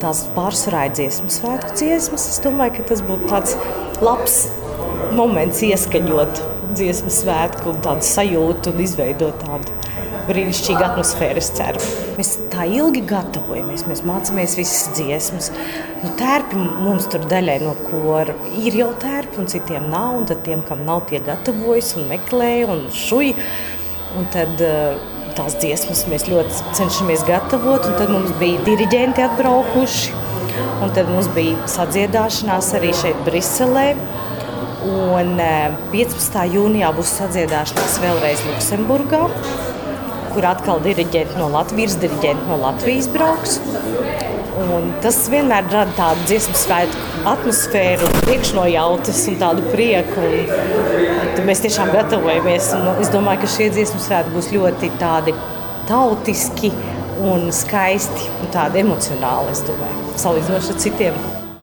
tās pārsvarā ir dziesmu svētku dziesmas. Es domāju, ka tas būtu tāds labs moments ieskaņot dziesmu svētku un tādu sajūtu un izveidot tādu brīnišķīgu atmosfēru, es ceru. Mēs tā ilgi gatavojamies, mēs mācāmies visas dziesmas. Tērpi mums tur daļai no kora ir jau tērpi un citiem nav, un tad tiem, kam nav, tie gatavojas un meklē un šuj. Un tad tās dziesmas mēs ļoti cenšamies gatavot, un tad mums bija diriģenti atbraukuši, un tad mums bija sadziedāšanās arī šeit Briselē, un 15. jūnijā būs sadziedāšanās vēlreiz Luksemburgā, kur atkal diriģenti no Latvijas brauks. Un tas vienmēr rada tādu dziesmu svētku atmosfēru, priekšnojautas un tādu prieku. Un mēs tiešām gatavojamies. Un es domāju, ka šie dziesmu svētki būs ļoti tādi tautiski un skaisti un tādi emocionāli, es domāju, salīdzinoši ar citiem.